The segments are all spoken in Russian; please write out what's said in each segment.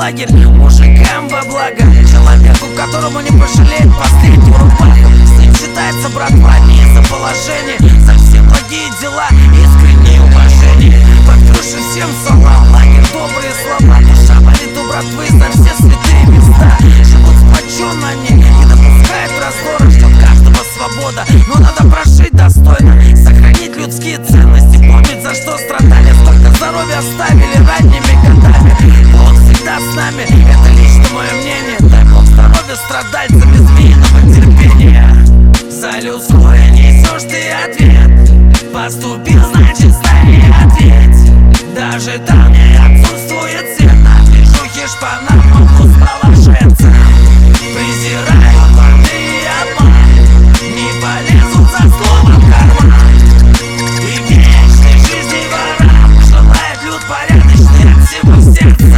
лагерь мужикам во благо, человеку, которому не пожалеет последнюю рубаху. С ним считается братва не за положение, за все благие дела искреннее уважение. Под крышей всем салам, лагерь добрые слова, душа болит у братвы за все святые места. Живут сплоченно они, не допускают раздора, что каждого свобода, но надо прожить достойно, сохранить людские ценности, помнить, за что страдали, сколько здоровья оставили ранними годами. Бог всегда с нами, это лично мое мнение. Дай Бог здоровья страдальцам и змеиного терпения. За людское несешь ты ответ, поступил, значит стань ответь. Даже там, где отсутствует свет, на движухе шпана могут положиться. Презирают ворны и обман, не полезут за словом в карман. И вечной жизни ворам желает люд порядочный от всего сердца.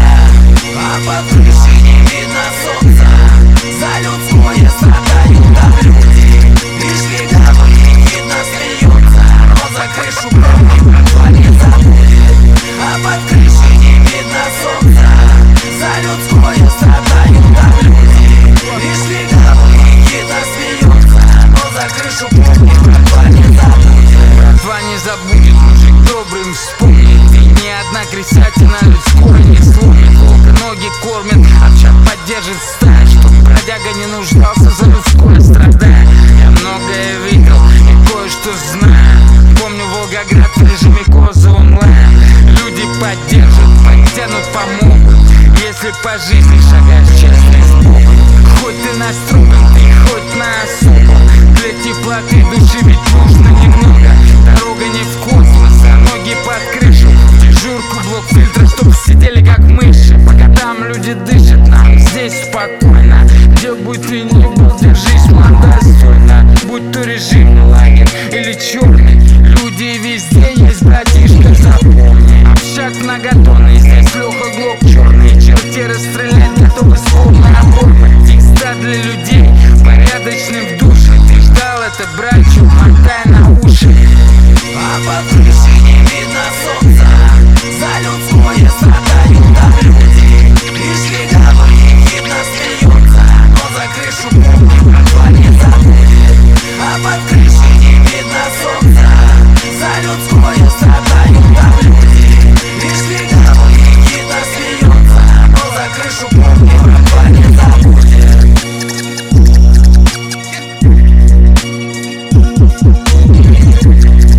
А под крышей не видно солнца, за людское страдают там люди. Лишь легавые ехидно смеются, но за крышу помни, братва не забудет. А под крышей не видно солнца, за людское страдают там люди. Лишь легавые ехидно смеются, но за крышу помни, братва не забудет. Братва не забудет, мужик добрым вспомнит. И ни одна крысятина людское не сломит. Волка ноги кормит, овчат поддержит стая, чтоб бродяга не нуждался за людское страдая. Я многое видел и кое-что знаю. Помню Волгоград в режиме Козы онлайн. Люди поддержат, подтянут, помогут, если по жизни шагаешь честно с Богом. Хоть ты настроен, ты хоть на особо, для теплоты души ведь нужно немного. Дорога не в космос, а ноги под крышу, в дежурку блок фильтра, чтоб сидели как мыши. Пока там люди дышат, нам здесь спокойно. Где бы ты ни был, держись, ман, достойно. Будь то режимный лагерь или черный, люди везде есть, братишка, запомни. Общак многотонный, здесь Леха Глок черный, черти расстрелять готовы словно обоймы. Текста для людей, порядочных в душе. Ты ждал это, братчик, мотай на уши. А под крышей не видно солнца, за людское страдают там люди. Лишь легавые ехидно смеются, но за крышу помни, братва не забудет. А под крышей не видно солнца, за людское страдают там люди. Лишь легавые ехидно смеются, но за крышу помни, братва не забудет.